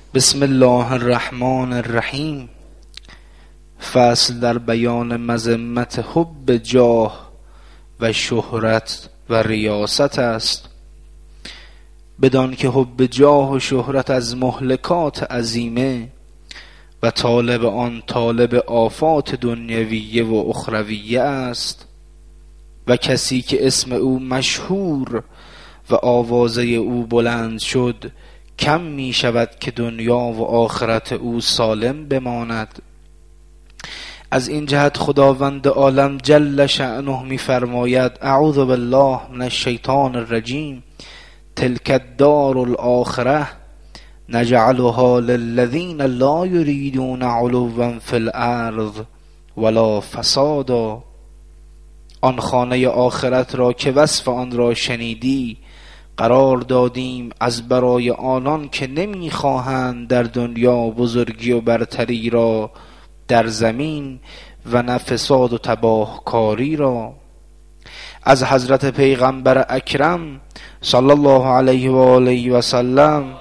بسم الله الرحمن الرحیم. فصل در بیان مذمت حب جاه و شهرت و ریاست است، بدان که حب جاه و شهرت از مهلکات عظیمه و طالب آن طالب آفات دنیویه و اخرویه است و کسی که اسم او مشهور و آوازه او بلند شد کم می شود که دنیا و آخرت او سالم بماند. از این جهت خداوند عالم جل شأنه می فرماید: اعوذ بالله من الشیطان الرجیم، تلک الدار الاخره نجعلها للذین لا یریدون علوا فی الارض ولا فسادا. آن خانه آخرت را که وصف آن را شنیدی قرار دادیم از برای آنان که نمیخواهند در دنیا بزرگی و برتری را در زمین و نه فساد و تباهکاری را. از حضرت پیغمبر اکرم صلی الله علیه و آله و سلم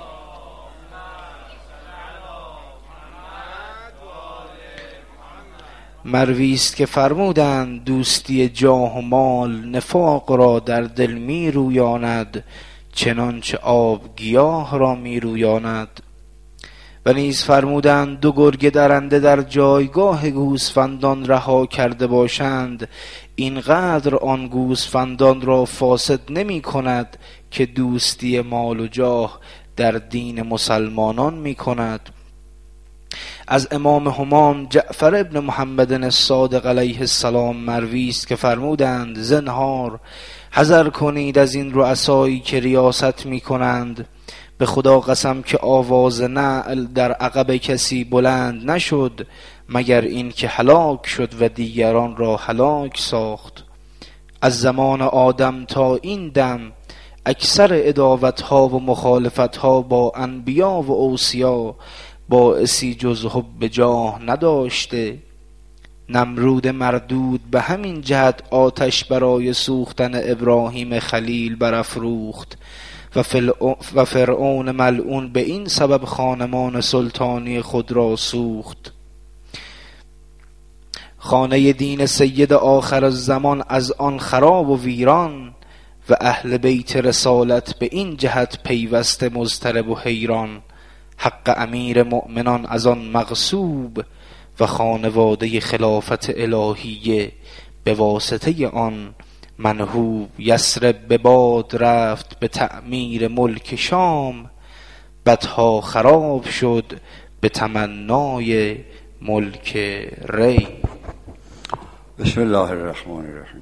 مروی است که فرمودند دوستی جاه و مال نفاق را در دل می رویاند چنانچه آب گیاه را می رویاند. و نیز فرمودند دو گرگ درنده در جایگاه گوسفندان رها کرده باشند اینقدر آن گوسفندان را فاسد نمی کند که دوستی مال و جاه در دین مسلمانان می کند. از امام همام جعفر ابن محمد الصادق علیه السلام مروی است که فرمودند زنهار حذر کنید از این رؤسایی که ریاست می کنند. به خدا قسم که آواز نعل در عقب کسی بلند نشد مگر این که هلاک شد و دیگران را هلاک ساخت. از زمان آدم تا این دم اکثر عداوت‌ها و مخالفت‌ها با انبیا و اوصیا باعثی جز حب جاه نداشته. نمرود مردود به همین جهت آتش برای سوختن ابراهیم خلیل برافروخت و فرعون ملعون به این سبب خانمان سلطانی خود را سوخت. خانه دین سید آخر الزمان از آن خراب و ویران و اهل بیت رسالت به این جهت پیوسته مضطرب و حیران. حق امیر مؤمنان از آن مغصوب و خانواده خلافت الهیه به واسطه آن منهوب. یثرب به باد رفت به تعمیر ملک شام، بدها خراب شد به تمنای ملک ری. بسم الله الرحمن الرحیم.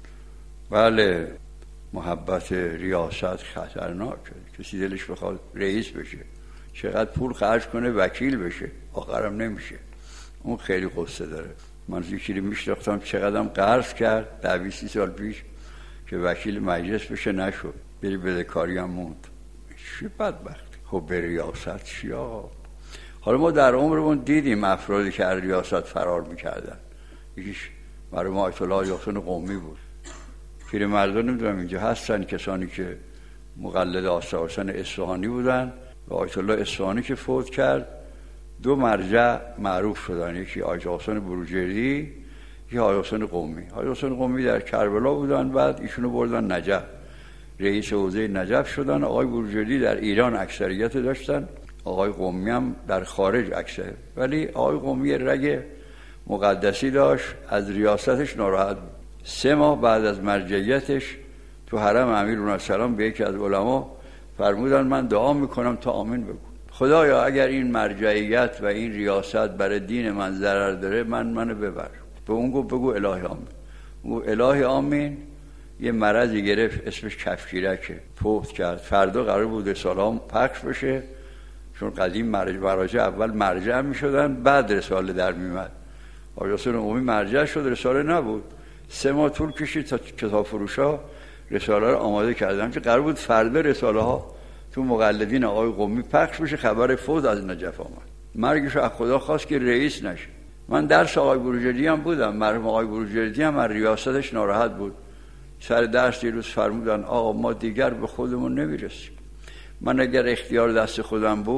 بله، محبت ریاست خطرناکه. کسی دلش بخواد رئیس بشه چقدر پول خرج کنه وکیل بشه آخرم نمیشه، اون خیلی قصه داره. من یکی میشناختم چقدرم قرض کرد 20 سال پیش که وکیل مجلس بشه نشد، بری بدهکاری هم موند. چه بدبختی. خب به ریاست چیا؟ حالا ما در عمرمون دیدیم افرادی که از ریاست فرار میکردن. یکیش برای ما آیت الله یاسین قمی بود. پیرمردان نمیدونم اینجا هستن کسانی که مقلد آقا حسین اصفهانی بودن و آیت الله اصفهانی که فوت کرد دو مرجع معروف شدن، یکی آقا حسین بروجردی یکی آقا حسین قمی. آقا حسین قمی در کربلا بودن، بعد ایشونو بردن نجف، رئیس حوزه نجف شدن. آقای بروجردی در ایران اکثریت داشتن، آقای قمی هم در خارج اکثر. ولی آقای قمی رگ مقدسی داشت، از ریاستش ناراحت بود. 3 ماه بعد از مرجعیتش تو حرم امیرالمومنین به یکی از علما فرمودن من دعا میکنم تا آمین بگو. خدایا اگر این مرجعیت و این ریاست برای دین من ضرر داره منو ببر. به اون گفت بگو الهی آمین. او الهی آمین. یه مرضی گرفت اسمش کفگیرکه، فوت کرد. فردا قرار بود رساله هم پخش بشه، چون قدیم مراجع اول مرجع میشدن بعد رساله در میمد. آقا حسین قمی مرجع شد، رساله نبود. 3 ماه طول کشید تا کتاب فروشا رساله رو آماده کردن که قرار بود فردا رساله ها تو مقلدین آقای قمی پخش بشه. خبر فوت از نجف آمد. مرگش از خدا خواست که رئیس نشه. من درس آقای بروجردی هم بودم. مرحوم آقای بروجردی هم از ریاستش ناراحت بود. سر درس یه روز فرمودن آقا ما دیگر به خودمون نمیرسیم. من اگر اختیار دست خودم بود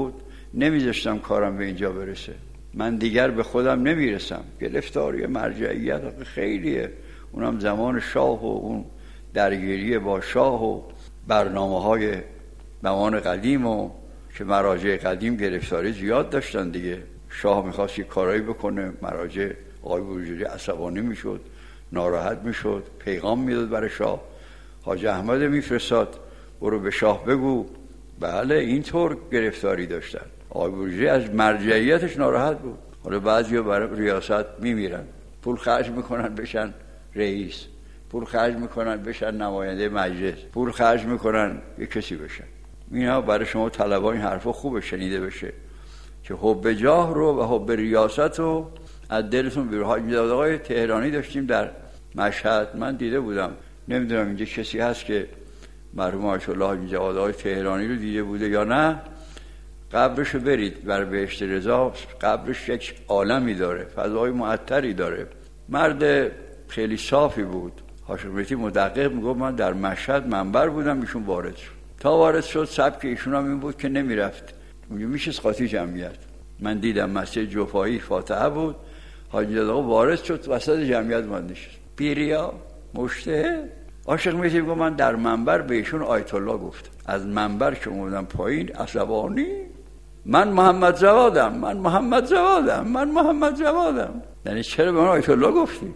نمیذاشتم کارم به اینجا برسه. من دیگر به خودم نمیرسم. گرفتاری مرجعیت خیلیه، اونم زمان شاه و اون درگیری با شاه و برنامه‌های زمان قدیم و که مراجع قدیم گرفتاری زیاد داشتن دیگه. شاه میخواست یه کارایی بکنه، مراجع آقای بروجردی عصبانی میشد، ناراحت میشد، پیغام میداد برای شاه. حاج احمد میفرستاد برو به شاه بگو. بله اینطور گرفتاری داشتن. آقای بروجردی از مرجعیتش ناراحت بود. حالا بعضیا برای ریاست میمیرن، پول خرج میکنن بشن رئیس، پول خرج میکنن بشن نماینده مجلس، پول خرج میکنن یه کسی بشن. اینا برای شما طلبا این حرفا خوبه شنیده بشه که حب جاه رو و حب ریاست رو از دلتون بیرون. حاج آقای تهرانی داشتیم در مشهد، من دیده بودم، نمیدونم اینجا کسی هست که مرحوم آیت الله حاج آقای تهرانی رو دیده بوده یا نه. قبرشو برید بر بهشت رضا، قبرش یک عالمی داره، فضای معطری داره. مرد خیلی صافی بود. حاج بیتی مدقق میگفت من در مشهد منبر بودم، ایشون وارد شد. تا وارد شد سبک ایشون هم این بود که نمیرفت اونجا میشه قاطی جمعیت. من دیدم مسجد جفایی فاتحه بود، حاج آقا وارد شد وسط جمعیت من نشست. پیریا مجتهد. عاشق میشه میگه من در منبر به ایشون آیت الله گفتم، از منبر که اومدم پایین عصبانی، من محمد جوادم، من محمد جوادم، من محمد جوادم. یعنی چرا به من آیت الله گفتی؟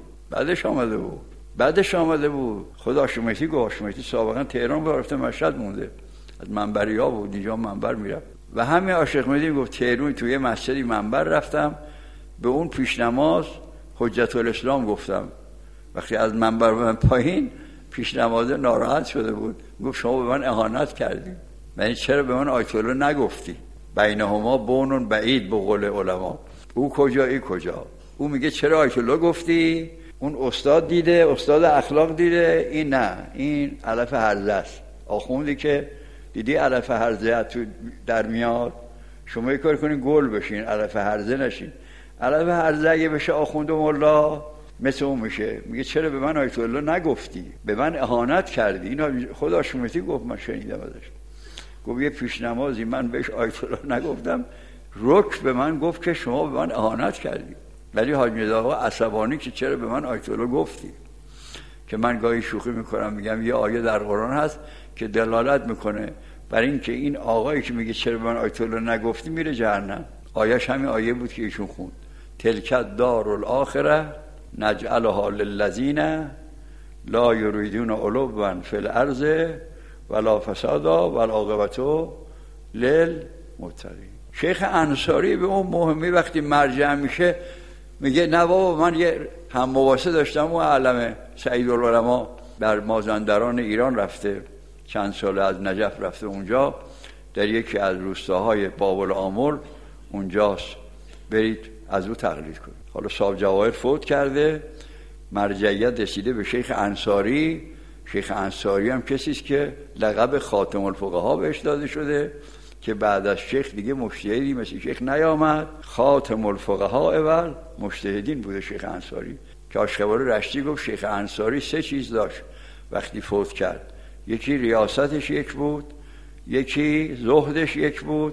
بعدش آمده بود. خدا شمیتی گفت، شمیتی سابقا تهران برفته مشهد مونده، از منبری ها بود اینجا منبر میرفت. و همین عاشق میدی گفت تهران توی مسجدی منبر رفتم، به اون پیش نماز حجت الاسلام گفتم. وقتی از منبر من پایین پیش نماز ناراحت شده بود، گفت شما به من اهانت کردی، یعنی چرا به من آیت الله نگفتی؟ بینهما بونون بعید به قول علما. او کجا ای کجا؟ او میگه چرا آیت الله گفتی؟ اون استاد دیده، استاد اخلاق دیده، این نه، این علف هرزه است. آخوندی که دیدی علف هرزه تو در میاد، شما یک کار کنین گل بشین، علف هرزه نشین. علف هرزه اگه بشه آخوند و مولا مثل اون میشه. میگه چرا به من آیت الله نگفتی؟ به من اهانت کردی. اینا خدا شمیتی گفت، من شنیدم ازش. گفت یه پیش نمازی من بهش آیت الله نگفتم، رک به من گفت که شما به من اهانت کردی. ولی حاج آقا عصبانی که چرا به من آیت الله گفتی؟ که من گاهی شوخی میکنم میگم یه آیه در قرآن هست که دلالت میکنه بر این که این آقایی که میگه چرا به من آیت الله نگفتی میره جهنم. آیهش همین آیه بود که ایشون خوند، تلکت دار الاخره نجعلها للذین لا یریدون علوا فی الارض ولا فسادا والعاقبة للمتقین. شیخ انصاری به اون مهمی وقتی مرجع میشه میگه نه بابا، من یه هم مواسه داشتم و علم سعید العلماء در مازندران ایران رفته، چند سال از نجف رفته اونجا، در یکی از روستاهای باب‌الآمل اونجاست، برید از او تقلید کنید. حالا صاحب جواهر فوت کرده، مرجعیت رسیده به شیخ انصاری. شیخ انصاری هم کسی است که لقب خاتم الفقها بهش داده شده که بعد از شیخ دیگه مجتهدی مثل شیخ نیامد. خاتم الفقها اول مجتهدین بوده شیخ انصاری، که آشقبار رشتی گفت شیخ انصاری 3 چیز داشت وقتی فوت کرد. یکی ریاستش یک بود، یکی زهدش یک بود،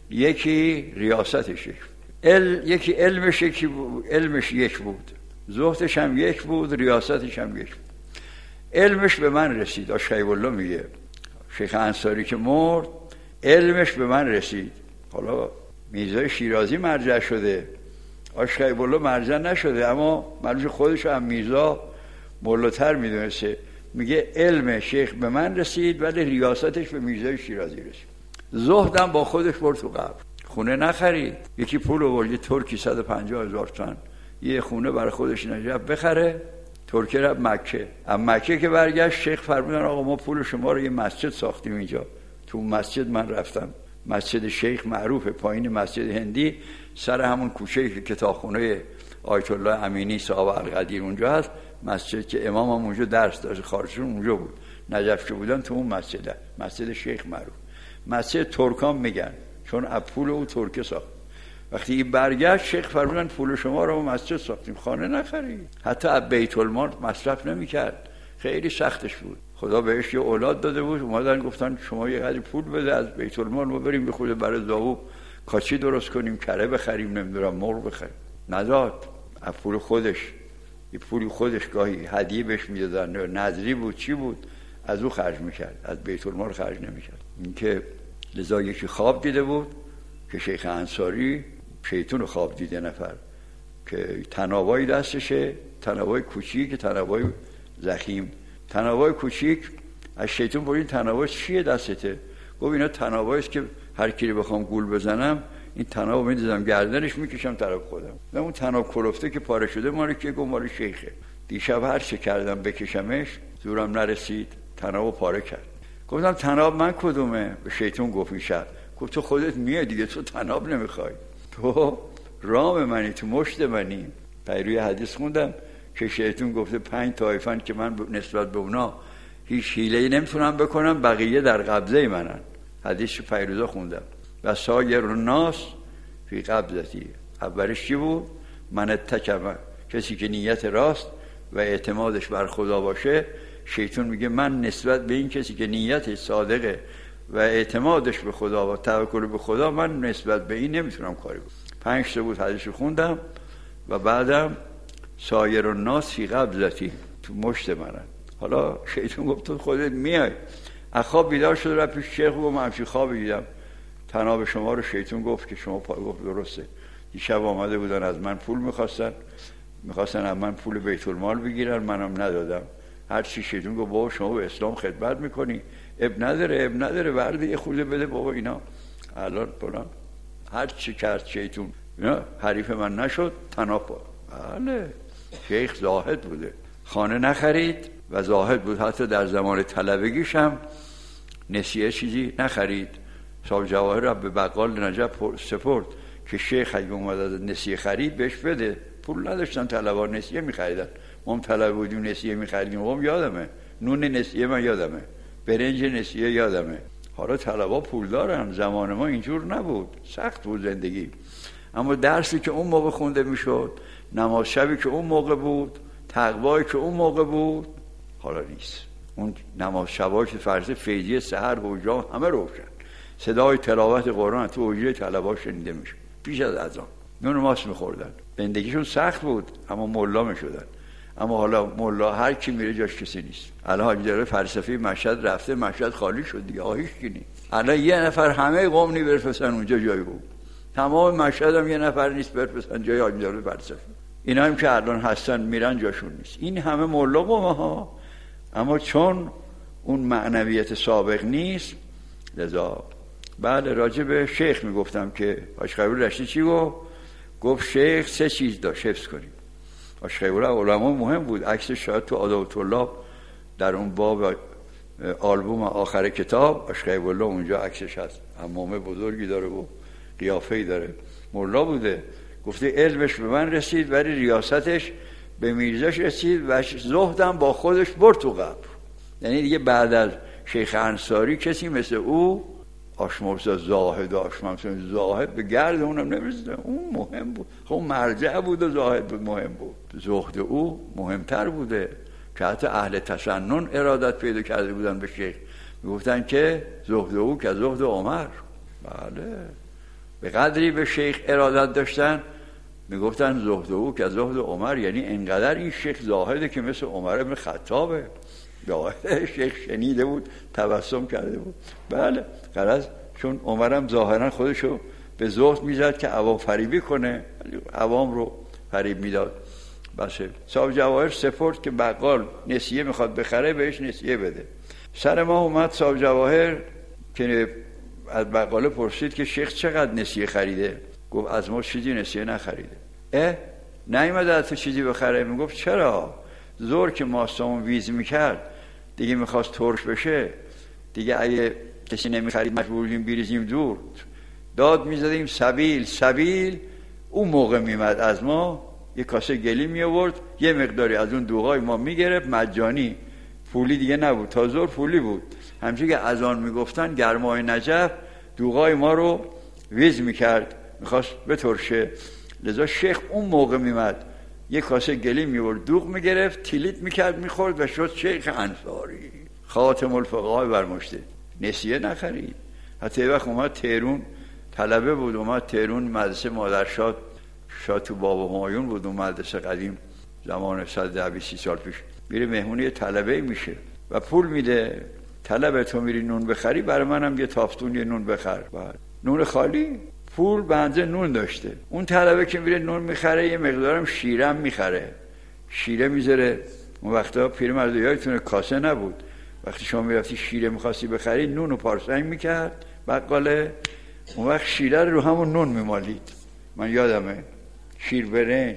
یکی ریاستش یک بود. یکی علمش یکی بود، علمش یک بود، زهدش هم یک بود، ریاستش هم یک بود. علمش به من رسید. آشقیب الله میگه شیخ انصاری که مرد علمش به من رسید. حالا میرزای شیرازی مرجع شده، آشقیب الله مرجع نشده، اما معلومه خودش هم میرزا مولاتر میدونسته. میگه علم شیخ به من رسید ولی ریاستش به میرزای شیرازی رسید. زهدم با خودش برد تو قبر، خونه نخرید. یکی پول آورد، یه ترکی 150,000 تومان یه خونه برای خودش نجف بخره. ترکی رفت مکه. اما مکه که برگشت شیخ فرمودن آقا ما پول شما رو یه مسجد ساختیم اینجا. تو مسجد من رفتم، مسجد شیخ معروفه، پایین مسجد هندی، سر همون کوچه‌ای که کتابخونه آیت الله امینی صاحب القدیر اونجا هست. مسجد که امام هم اونجا درس داشت، خارجشون اونجا بود، نجف که بودن تو اون مسجد، مسجد شیخ معروف. مسجد ترکان میگن چون از پول او ترکه ساخت. وقتی این برگشت شیخ فرمودن پول شما رو مسجد ساختیم، خانه نخرید. حتی از بیت المال مصرف نمی‌کرد، خیلی سختش بود. خدا بهش یه اولاد داده بود، اومدن گفتن شما یه قدری پول بده از بیت المال ما بریم به خود برای داوود کاچی درست کنیم، کره بخریم، نمیدونم مرغ بخریم. نداد. از پول خودش، یه پولی خودش گاهی هدیه بهش میدادن، نذری بود چی بود، از او خرج میکرد، از بیت المال خرج نمیکرد. این که لذا یکی خواب دیده بود که شیخ انصاری شیطون خواب دیده نفر که تنابای دستشه، تنابای کوچیک، تنابای زخیم. تنابای کوچیک از شیطون پرسید تنابای چیه دستته؟ گفت اینا تناباییست که هر کی بخوام گول بزنم این تنابو می‌دیدم گردنش میکشم طرف خودم. و اون تناب کلفته که پاره شده مال که گفت مال شیخه. دیشب هر چه کردم بکشمش زورم نرسید، تنابو پاره کرد. گفتم تناب من کدومه؟ به شیطون گفت میشه. گفت تو خودت میای دیگه، تو تناب نمیخوای، تو رام منی، تو مشت منی. پیروی حدیث خوندم که شیطون گفته 5 طایفن که من نسبت به اونا هیچ حیله‌ای نمیتونم بکنم، بقیه در قبضه منن. حدیث پیروزا خوندم. و سایر الناس فی قبضتی. اولش چی بود؟ من اتکم، کسی که نیت راست و اعتمادش بر خدا باشه. شیطان میگه من نسبت به این کسی که نیتش صادقه و اعتمادش به خدا و توکل به خدا، من نسبت به این نمیتونم کاری کنم. 5 تا بود حدیث خوندم. و بعدم سایر الناس فی قبضتی، تو مشت منن. حالا شیطان گفت تو خودت میای. از خواب بیدار شد رفت پیش شیخ و من همچین خوابی دیدم. تناب شما رو شیطان گفت که شما گفت درسته. دیشب آمده بودن از من پول میخواستن از من پول بیت المال بگیرن، منم ندادم. هر چی شیطان گفت بابا شما به اسلام خدمت میکنی، اب نداره ورده یه خورده بده بابا. اینا الان بلان هر چی کرد شیطان اینا حریف من نشد. تناب بله شیخ زاهد بوده، خانه نخرید و زاهد بود. حتی در زمان طلبگیش هم نسیه چیزی نخرید. صاحب جواهر را به بقال نجف سپرد که شیخ اگه اومد از نسیه خرید بهش بده. پول نداشتن طلبا، نسیه میخریدن. ما هم طلب بودیم نسیه میخریدیم. ما هم یادمه نون نسیه من یادمه، برنج نسیه یادمه. حالا طلبا پول دارن، زمان ما اینجور نبود، سخت بود زندگی. اما درسی که اون موقع خونده میشد، نماز شبی که اون موقع بود، تقوایی که اون موقع بود، حالا نیست. اون نماز شبایی که فرض فیضیه سحر حجام همه روشن، صدای تلاوت قرآن تو حجره طلبا شنیده میشه پیش از اذان. نون ماست میخوردن. زندگیشون سخت بود اما مولا میشدن. اما حالا مولا هر کی میره جاش کسی نیست. الان حاج داره فلسفی مشهد رفته، مشهد خالی شد دیگه، هیچ کی نیست. الان یه نفر همه قوم نی برسن اونجا جای او. تمام مشهد هم یه نفر نیست برسن جای حاج داره فلسفی. اینا هم که الان هستن میرن جاشون نیست. این همه مولا قوم ها، اما چون اون معنویت سابق نیست. لذا بله راجع به شیخ میگفتم که حاج خیبر رشتی چی گفت شیخ 3 چیز داشت حفظ کنیم. حاج خیبر علما مهم بود. عکسش شاید تو آداب طلاب در اون باب آلبوم آخر کتاب حاج خیبر اونجا عکسش هست. عمامه بزرگی داره و قیافه‌ای داره. مولا بوده. گفته علمش به من رسید ولی ریاستش به میرزاش رسید و زهدم با خودش برد تو قبر. یعنی دیگه بعد از شیخ انصاری کسی مثل او آشمرزا زاهد به گرد اونم نمیرسیده. اون مهم بود، خب مرجع بود و زاهد بود مهم بود. زهد او مهمتر بوده که حتی اهل تسنن ارادت پیدا کرده بودن به شیخ. میگفتن که زهد او که زهد عمر. بله به قدری به شیخ ارادت داشتن میگفتن زهد او که زهد عمر. یعنی انقدر این شیخ زاهده که مثل عمر بن خطابه. شیخ شنیده بود تبسم کرده بود. بله غرض چون عمرم ظاهرا خودشو به زهد میزد که عوام فریبی کنه، عوام رو فریب میداد. باشه صاحب جواهر سپرد که بقال نسیه میخواد بخره بهش نسیه بده. سر ما اومد صاحب جواهر که از بقاله پرسید که شیخ چقدر نسیه خریده؟ گفت از ما چیزی نسیه نخریده. نیومده از تو چیزی بخره؟ میگفت چرا؟ زور که ماستامون ویز میکرد دیگه میخواست ترش بشه دیگه، اگه کسی نمیخرید مجبور بودیم بریزیم دور، داد میزدیم سبیل. اون موقع میمد از ما یه کاسه گلی میآورد، یه مقداری از اون دوغای ما میگرفت مجانی، پولی دیگه نبود. تا زور پولی بود. همچنین که اذان میگفتن گرمای نجف دوغای ما رو ویز میکرد، میخواست بترشه. لذا شیخ اون موقع میمد یک کاسه گلی میورد، دوغ میگرفت، تیلیت میکرد، میخورد و شد شیخ انصاری خاتم الفقهای برمشته. نسیه نخرید. حتی وقت اومد تهرون طلبه بود، اومد تهرون، مدرسه مادرشاد شاه تو باب همایون بود، اون مدرسه قدیم زمان 120 سال پیش. میره مهمونی طلبه میشه و پول میده. طلبه تو میری نون بخری، برای منم یه تافتون یه نون بخر. نون خالی، پول بنده نون داشته. اون طلبه که میره نون میخره، یه مقدارم شیرم میخره، شیره میذاره. اون وقتا پیرمرد یادتونه کاسه نبود، وقتی شما میرفتی شیره میخواستی بخری، نون رو پارسنگ میکرد بقاله، اون وقت شیره رو همون نون میمالید. من یادمه شیر برنج،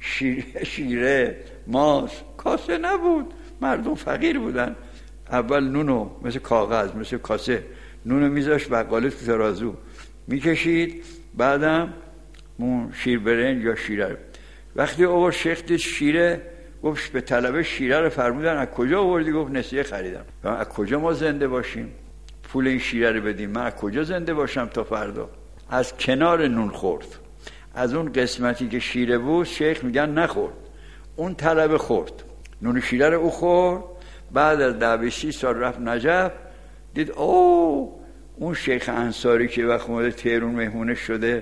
شیره، ماست، کاسه نبود، مردم فقیر بودن. اول نونو مثل کاغذ، مثل کاسه نونو میذاشت بقاله تو ترازو میکشید، بعدم اون شیر برنج یا شیره. وقتی آورد شیخ دید شیره، گفت به طلبه شیره رو فرمودن از کجا آوردی؟ گفت نسیه خریدم. از کجا ما زنده باشیم پول این شیره رو بدیم؟ من از کجا زنده باشم تا فردا؟ از کنار نون خورد، از اون قسمتی که شیره بود شیخ میگن نخورد، اون طلبه خورد، نون شیره رو او خورد. بعد از 26 سال رفت نجف، دید اون شیخ انصاری که وقت اومده تهرون مهمونه شده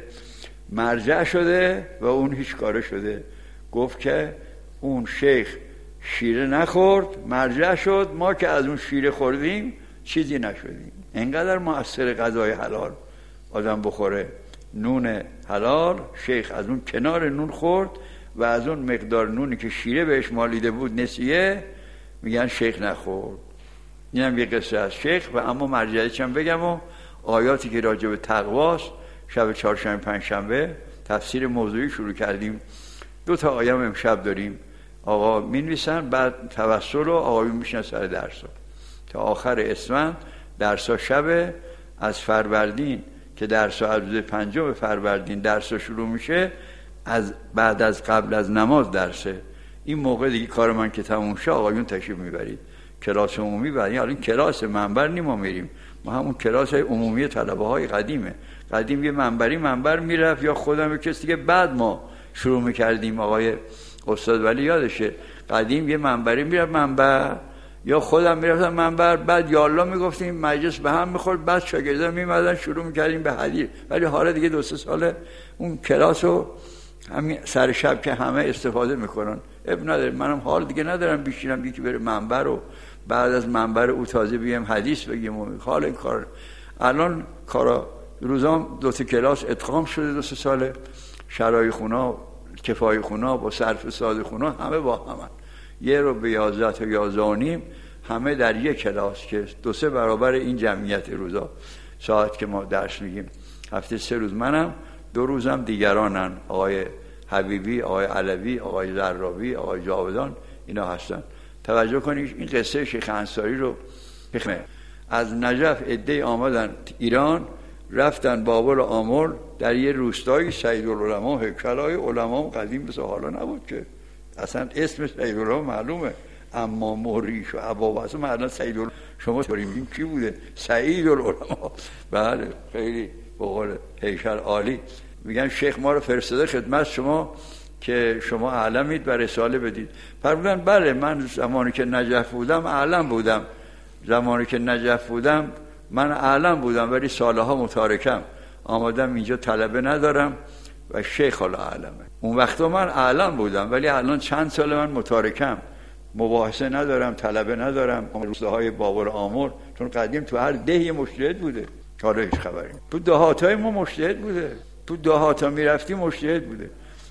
مرجع شده و اون هیچ کاره شده. گفت که اون شیخ شیره نخورد، مرجع شد، ما که از اون شیره خوردیم چیزی نشدیم. اینقدر مؤثر غذای حلال آدم بخوره، نون حلال. شیخ از اون کنار نون خورد و از اون مقدار نونی که شیره بهش مالیده بود نسیه، میگن شیخ نخورد. اینم یه قصه از شیخ. و اما مرجعیش هم بگم و آیاتی که راجع به تقواست، شب چهارشنبه پنجشنبه تفسیر موضوعی شروع کردیم. 2 تا آیه امشب داریم. آقا می‌نویسن، بعد توسل و آقایون میشن سر درسا تا آخر اسفند. درسا شب از فروردین که درسا از روز 5 فروردین درسا شروع میشه، از بعد از قبل از نماز درسه. این موقع دیگه کار من که تموم شه آقایون تشریف میبرید کلاس عمومی. بعد حالا این کلاس منبر نیم ما میریم، ما همون کلاس های عمومی طلبه های قدیمه. قدیم یه منبر میرفت، یا خودم کسی که بعد ما شروع میکردیم، آقای استاد ولی یادشه قدیم یه منبری میرفت منبر، یا خودم میرفتم منبر، بعد یا الله میگفتیم مجلس به هم میخورد، بعد شاگردان میمدن شروع میکردیم به حدیث. ولی حالا دیگه 2-3 ساله اون کلاسو همین سر شب که همه استفاده میکنن، اب نداره. منم حال دیگه ندارم بشینم یکی بره منبر و بعد از منبر او تازه بیم حدیث بگیم و حال این کار. الان کارا روزام 2 کلاس ادغام شده 2-3 ساله، شرای خونا، کفای خونا با صرف ساده خونا همه با همن. 1 رو به 11 تا 11 همه در یک کلاس که 2-3 برابر این جمعیت روزا ساعت که ما درس میگیم. هفته 3 روز منم، 2 روزم دیگرانن، آقای حبیبی، آقای علوی، آقای زرابی، آقای جاودان، اینا هستن. توجه کنید این قصه شیخ انصاری رو بخونه. از نجف عده‌ای آمدن ایران، رفتن بابل و آمل، در یه روستایی سیدالعلما، هیکلای علما قدیم مثل حالا نبود که اصلا اسم سیدالعلما معلومه، اما موریش و ابواب اصلا الان سیدالعلما شما بریم کی بوده؟ سیدالعلما. بله خیلی به قول هیکل عالی. میگن شیخ ما رو فرستاده خدمت شما که شما علمید و رساله بدید. فرمودن بله، من زمانی که نجف بودم علم بودم، زمانی که نجف بودم من علم بودم، ولی سالها متارکم آمدم اینجا، طلبه ندارم و شیخ حالا علمه. اون وقتا من علم بودم، ولی الان چند سال من متارکم، مباحثه ندارم، طلبه ندارم. روستاهای بابل آمر، چون قدیم تو هر دهی مجتهد بوده، حالا هیچ خبری. تو دهاتای ما مجتهد بوده، تو دهاتا میرفتی مجتهد بوده.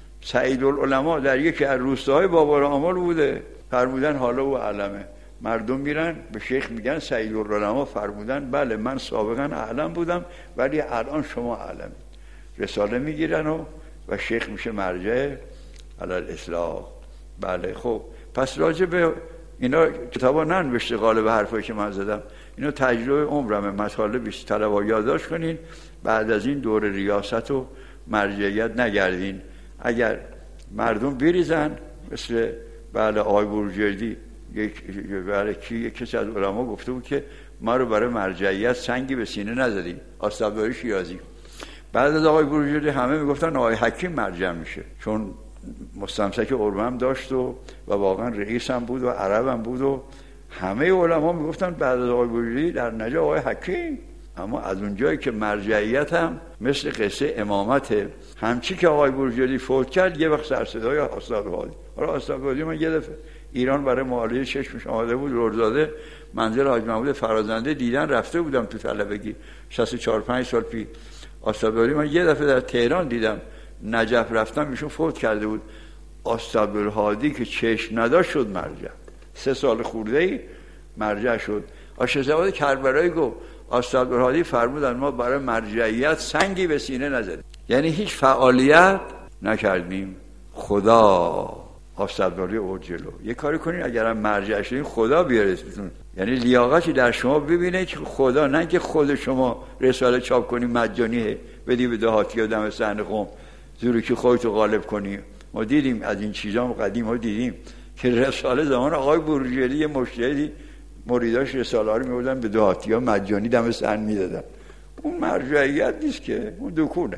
سیدالعلما در یکی از روستاهای بابل آمر بوده، فرمودن حالا او علمه. مردم میرن به شیخ میگن سیدالعلما فرمودن بله من سابقا اعلم بودم ولی الان شما اعلمید. رساله میگیرن و شیخ میشه مرجع علی الاصلاح. بله خب پس راجع به اینا کتابا ننوشته غالب حرفایی که من زدم، اینا تجربه عمرمه، مطالب بیست. طلبا یادداشت کنین، بعد از این دور ریاست و مرجعیت نگردین. اگر مردم بریزن مثل بله آقای بروجردی، یک کسی از علما گفته بود که ما رو برای مرجعیت سنگی به سینه نزدیم، آستابداری شیرازی. بعد از آقای بروجردی همه میگفتن آقای حکیم مرجع میشه، چون مستمسک ارمم داشت و واقعا رئیسم بود و عربم بود و همه علما میگفتن بعد از آقای بروجردی در نجا آقای حکیم. اما از اونجایی که مرجعیت هم مثل قصه امامته، همچی که آقای بروجردی فوت کرد یه وقت سر صدای استاد هادی. حالا استاد هادی من یه دفعه ایران برای معالجه چشمش آمده بود، لرزاده، منزل حاج محمود فرازنده دیدن، رفته بودم تو طلبگی 64-65 سال پیش. استاد هادی من یه دفعه در تهران دیدم، نجف رفتم ایشون فوت کرده بود. استاد هادی که چشم نداشت شد مرجع، 3 سال خورده‌ای مرجع شد. آشزاده کربلایی گفت استاد هادی فرمودن ما برای مرجعیت سنگی به سینه نزدیم، یعنی هیچ فعالیت نکردیم. خدا استادواری او جلو یه کاری کنین اگر هم مرجع شدین خدا بیارستون، یعنی لیاقتی در شما ببینه که خدا، نه که خود شما رساله چاپ کنی مجانی بدی به دهاتی ها دم صحن قم زوری که خودتو غالب کنی. ما دیدیم از این چیزا قدیم ها دیدیم که رساله زمان آقای بروجردی یه مشتری مریداش رساله ها رو میبردن به دهاتی ها مجانی دم صحن میدادن. اون مرجعیت نیست که، اون دکونه.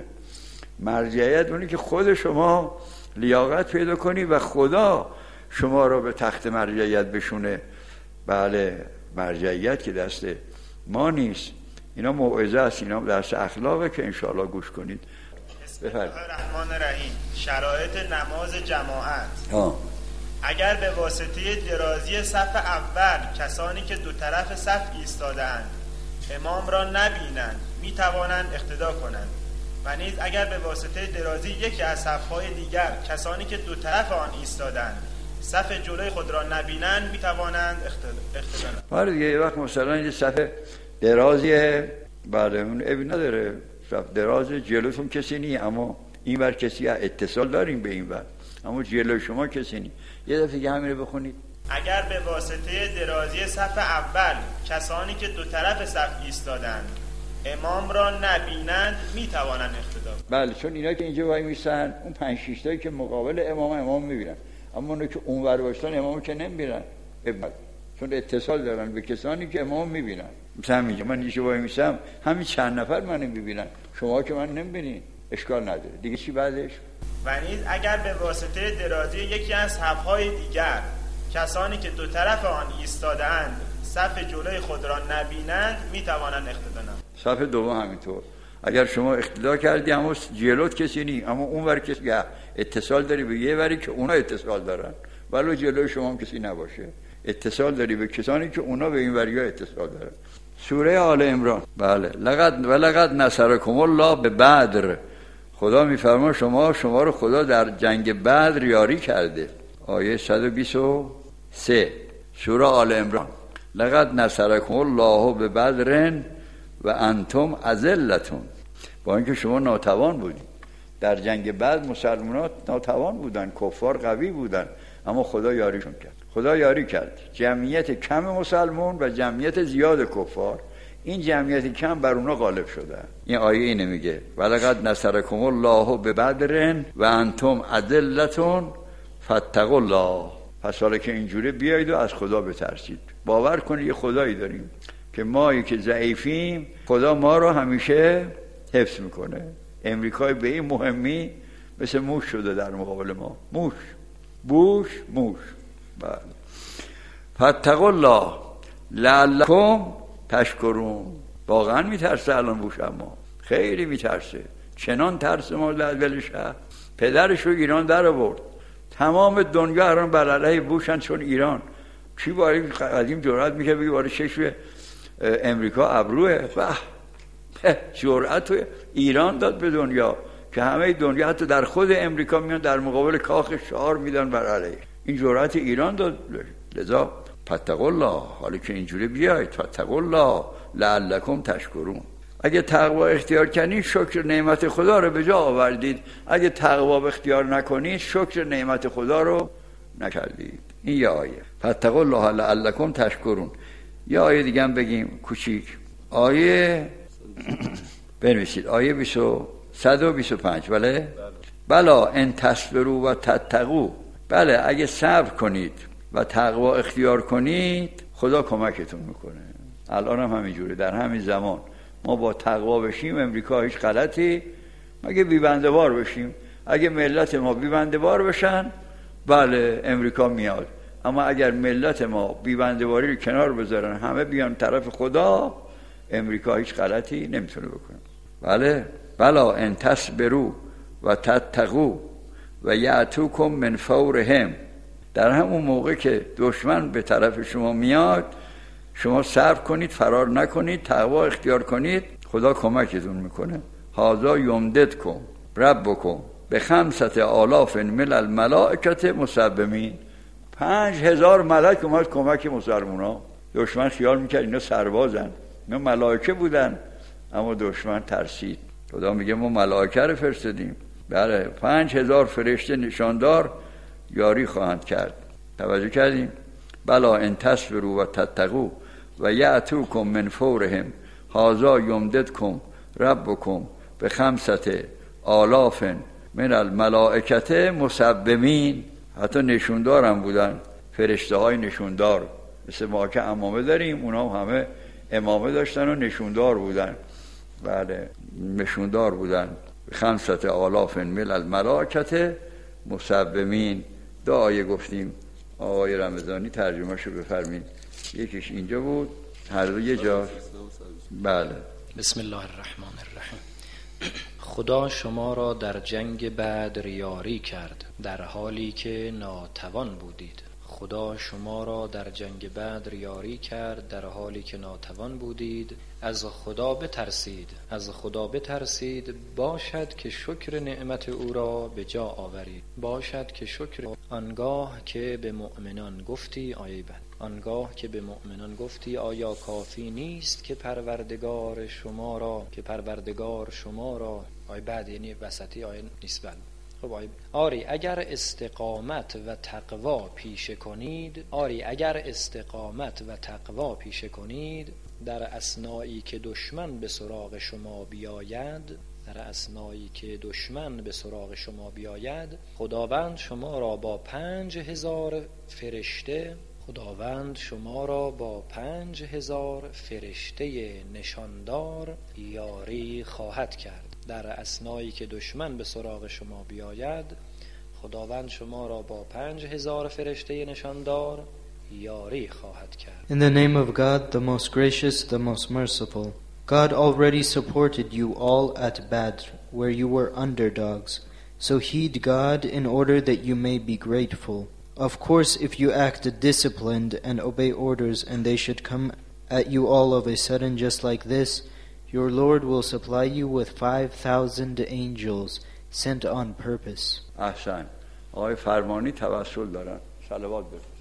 مرجعیت اونی که خود شما لیاقت پیدا کنی و خدا شما رو به تخت مرجعیت بشونه. بله مرجعیت که دست ما نیست، اینا موعظه است، اینا درس اخلاقه که انشاءالله گوش کنید. بسم الله الرحمن الرحیم. شرایط نماز جماعت. اگر به واسطه درازی صف اول کسانی که دو طرف صف ایستاده‌اند امام را نبینند میتوانند اقتدا کنند، و نیز اگر به واسطه درازی یکی از صف‌های دیگر کسانی که دو طرف آن ایستادند صف جلوی خود را نبینند میتوانند اقتدا کنند. آره یه وقت مثلا یه صف درازیه، بله اون ابی نداره، صف دراز جلوتون کسی نی، اما این ور کسی اتصال داریم به این ور، اما جلوی شما کسی نی. یه دفعه دیگه همین رو بخونید. اگر به واسطه درازی صف اول کسانی که دو طرف صف ایستادند امام را نبینند میتوانند اقتدا کنند. بله چون اینا که اینجا وای میسن اون 5-6 تایی که مقابل امام میبینن، اما اونو که اونور باشن امام که نمیبینن، چون اتصال دارن به کسانی که امام میبینن. مثلا میگه من اینجا وای میسم همین چند نفر منو میبینن، شما که من نمیبینین اشکال نداره. دیگه چی بعدش؟ و نیز اگر به واسطه درازی یکی از صف‌های دیگر کسانی که دو طرف آن ایستاده‌اند صف جلوی خود را نبینند میتوانند اقتدا کنند. صف دوم همینطور، اگر شما اقتدا کردی اما جلوت کسی نی، اما اون ور کسی اتصال داری به یه وری که اونا اتصال دارن، ولو جلوی شما هم کسی نباشه اتصال داری به کسانی که اونا به این وریا اتصال دارن. سوره آل عمران. بله لقد نصرکم الله به بدر، خدا میفرما شما رو خدا در جنگ بدر یاری کرده. آیه 123 سوره آل عمران. لقد نصرکم الله به بدر و انتم اذلتون، با اینکه شما ناتوان بودید در جنگ بدر، مسلمانات ناتوان بودن، کفار قوی بودن، اما خدا یاریشون کرد. خدا یاری کرد جمعیت کم مسلمان و جمعیت زیاد کفار، این جمعیت کم بر اونا غالب شده. این آیه اینه میگه ولقد نصرکم الله به بدر و انتم اذلتون فاتقوا الله. پس حالا که اینجوری بیایید و از خدا بترسید. باور کنید یه خدایی داریم که مایی که ضعیفیم خدا ما رو همیشه حفظ میکنه. امریکای به این مهمی مثل موش شده در مقابل ما، موش. بله. فاتقوا الله لعلکم تشکرون. واقعا میترسه الان بوش، اما خیلی میترسه، چنان ترس ما در دل شهر. پدرش رو ایران در آورد، تمام دنیا الان بر علیه بوشن، چون ایران چی باری قدیم جرأت میکنه بگه باره چشم امریکا ابروه. جرأت ایران داد به دنیا که همه دنیا حتی در خود امریکا میان در مقابل کاخ شعار میدن بر علیه. این جرأت ایران داد. لذا فاتقوا الله، حالا که اینجوری بیاید فاتقوا الله لعلکم تشکرون. اگه تقوا اختیار کنید شکر نعمت خدا رو به جا آوردید، اگه تقوا اختیار نکنید شکر نعمت خدا رو نکردید. این یه آیه فاتقوا الله لعلکم تشکرون. یه آیه دیگه هم بگیم کوچیک، آیه بنویسید، آیه 125. بله بلا ان تصبروا و تتقوا. بله اگه صبر کنید و تقوا اختیار کنید خدا کمکتون میکنه. الان هم همینجوره، در همین زمان ما با تقوا بشیم امریکا هیچ غلطی، مگه بیبنده‌وار بشیم. اگه ملت ما بیبنده‌وار بشن بله امریکا میاد، اما اگر ملت ما بیبنده‌واری رو کنار بذارن همه بیان طرف خدا امریکا هیچ غلطی نمیتونه بکنه. بله بلا ان تصبروا و تتقوا و یأتوکم من فورهم، در همون موقع که دشمن به طرف شما میاد شما صبر کنید، فرار نکنید، تقوا اختیار کنید، خدا کمکتون میکنه. هذا یمددکم ربکم ب5 آلاف من الملائکه مسومین. 5000 ملک اومد کمک مسلمونا. دشمن خیال میکرد اینا سربازن، اینا ملائکه بودن، اما دشمن ترسید. خدا میگه ما ملائکه رو فرستادیم. بله 5000 فرشته نشاندار یاری خواهند کرد. توجه کردیم؟ بلا ان تصبروا و تتقوا و یأتوکم من فورهم هذا یمددکم ربکم ب5 آلاف من الملائکه مسومین. حتی نشوندار هم بودن، فرشته های نشوندار، مثل ما که امامه داریم اونا همه امامه داشتن و نشوندار بودن. بله نشوندار بودن. 5 آلاف من الملائکه مسومین. دو آیه گفتیم، آقای رمضانی ترجمه شو بفرمین. یکیش اینجا بود، هر دو یه جا. بله. بسم الله الرحمن الرحیم. خدا شما را در جنگ بدر یاری کرد در حالی که ناتوان بودید. خدا شما را در جنگ بدر یاری کرد در حالی که ناتوان بودید. از خدا بترسید، از خدا بترسید. باشد که شکر نعمت او را به جا آورید. باشد که شکر آنگاه که به مؤمنان گفتی آنگاه که به مؤمنان گفتی آیا کافی نیست که پروردگار شما را آیه بعد یعنی وسطی آیه نیست. خب آری اگر استقامت و تقوا پیشه کنید در اثنایی که دشمن به سراغ شما بیاید خداوند شما را با 5000 فرشته نشاندار یاری خواهد کرد. در اثنایی که دشمن به سراغ شما بیاید خداوند شما را با 5000 فرشته نشاندار یاری خواهد کرد. In the name of God, the most gracious, the most merciful. God already supported you all at Badr, where you were underdogs. So heed God in order that you may be grateful. Of course, if you act disciplined and obey orders and they should come at you all of a sudden just like this, your Lord will supply you with 5,000 angels sent on purpose. احسن. آقای فرمانی توسل دارن. صلوات بفرمایید.